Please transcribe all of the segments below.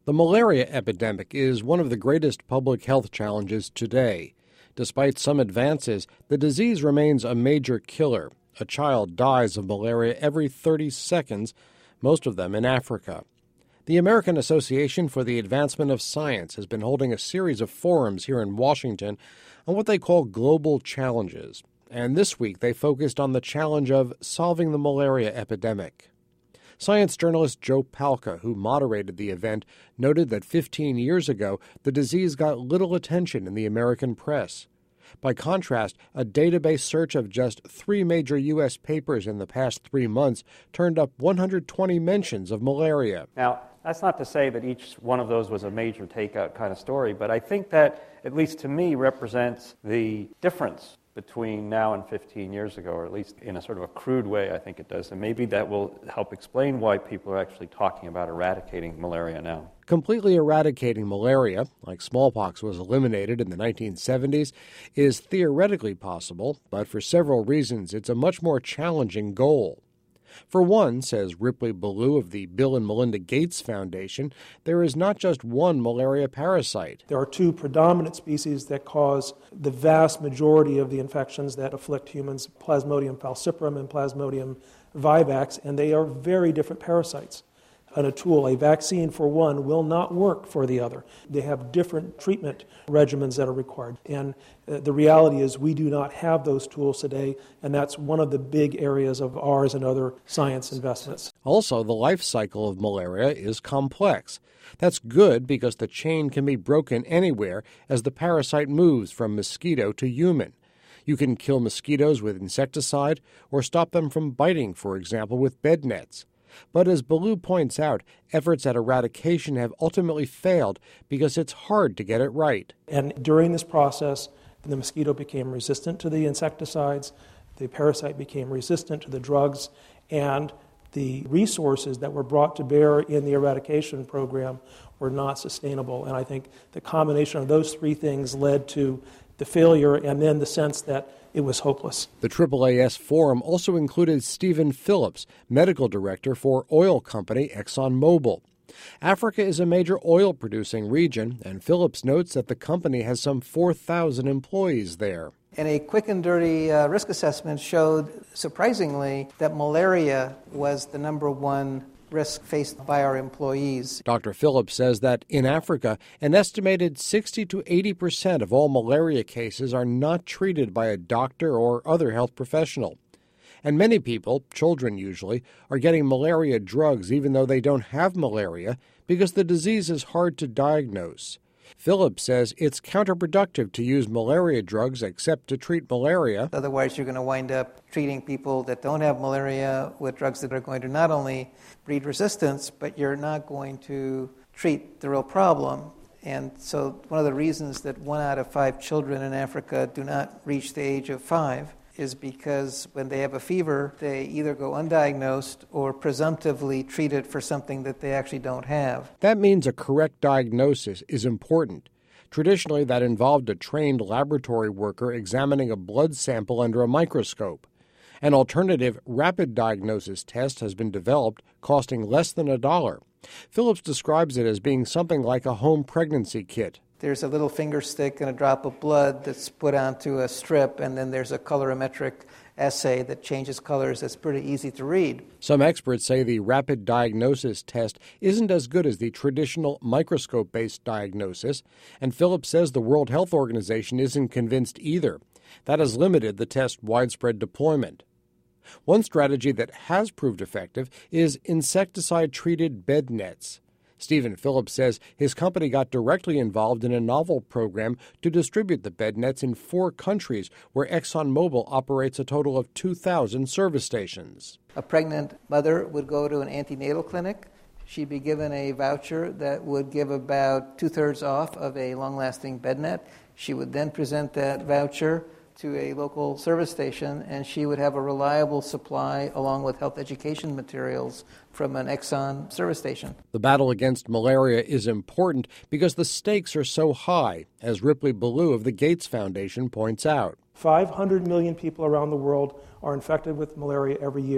The malaria epidemic is one of the greatest public health challenges today. Despite some advances, the disease remains a major killer. A child dies of malaria every 30 seconds, most of them in Africa. The American Association for the Advancement of Science has been holding a series of forums here in Washington on what they call global challenges. And this week they focused on the challenge of solving the malaria epidemic. Science journalist Joe Palca, who moderated the event, noted that 15 years ago, the disease got little attention in the American press. By contrast, a database search of just 3 major U.S. papers in the past 3 months turned up 120 mentions of malaria. Now, that's not to say that each one of those was a major takeout kind of story, but I think that, at least to me, represents the difference between now and 15 years ago, or at least in a sort of a crude way, I think it does. And maybe that will help explain why people are actually talking about eradicating malaria now. Completely eradicating malaria, like smallpox was eliminated in the 1970s, is theoretically possible, but for several reasons it's a much more challenging goal. For one, says Ripley Ballou of the Bill and Melinda Gates Foundation, there is not just one malaria parasite. There are 2 predominant species that cause the vast majority of the infections that afflict humans, Plasmodium falciparum and Plasmodium vivax, and they are very different parasites. And a vaccine for one will not work for the other. They have different treatment regimens that are required. And the reality is we do not have those tools today, and that's one of the big areas of ours and other science investments. Also, the life cycle of malaria is complex. That's good because the chain can be broken anywhere as the parasite moves from mosquito to human. You can kill mosquitoes with insecticide or stop them from biting, for example, with bed nets. But as Ballou points out, efforts at eradication have ultimately failed because it's hard to get it right. And during this process, the mosquito became resistant to the insecticides, the parasite became resistant to the drugs, and the resources that were brought to bear in the eradication program were not sustainable. And I think the combination of those 3 things led to the failure and then the sense that it was hopeless. The AAAS forum also included Stephen Phillips, medical director for oil company ExxonMobil. Africa is a major oil-producing region, and Phillips notes that the company has some 4,000 employees there. And a quick and dirty risk assessment showed, surprisingly, that malaria was the number 1 risk faced by our employees. Dr. Phillips says that in Africa, an estimated 60 to 80% of all malaria cases are not treated by a doctor or other health professional. And many people, children usually, are getting malaria drugs even though they don't have malaria because the disease is hard to diagnose. Phillips says it's counterproductive to use malaria drugs except to treat malaria. Otherwise, you're going to wind up treating people that don't have malaria with drugs that are going to not only breed resistance, but you're not going to treat the real problem. And so one of the reasons that 1 out of 5 children in Africa do not reach the age of 5 is because when they have a fever, they either go undiagnosed or presumptively treated for something that they actually don't have. That means a correct diagnosis is important. Traditionally, that involved a trained laboratory worker examining a blood sample under a microscope. An alternative rapid diagnosis test has been developed, costing less than $1. Phillips describes it as being something like a home pregnancy kit. There's a little finger stick and a drop of blood that's put onto a strip, and then there's a colorimetric assay that changes colors that's pretty easy to read. Some experts say the rapid diagnosis test isn't as good as the traditional microscope-based diagnosis, and Phillips says the World Health Organization isn't convinced either. That has limited the test's widespread deployment. One strategy that has proved effective is insecticide-treated bed nets. Stephen Phillips says his company got directly involved in a novel program to distribute the bed nets in 4 countries where ExxonMobil operates a total of 2,000 service stations. A pregnant mother would go to an antenatal clinic. She'd be given a voucher that would give about 2/3 off of a long-lasting bed net. She would then present that voucher to a local service station, and she would have a reliable supply along with health education materials from an Exxon service station. The battle against malaria is important because the stakes are so high, as Ripley Ballou of the Gates Foundation points out. 500 million people around the world are infected with malaria every year,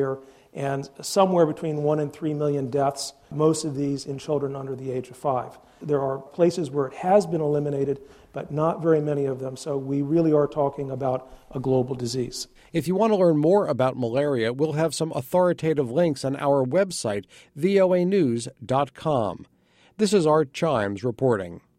and somewhere between 1 and 3 million deaths, most of these in children under the age of 5. There are places where it has been eliminated, but not very many of them, so we really are talking about a global disease. If you want to learn more about malaria, we'll have some authoritative links on our website, voanews.com. This is Art Chimes reporting.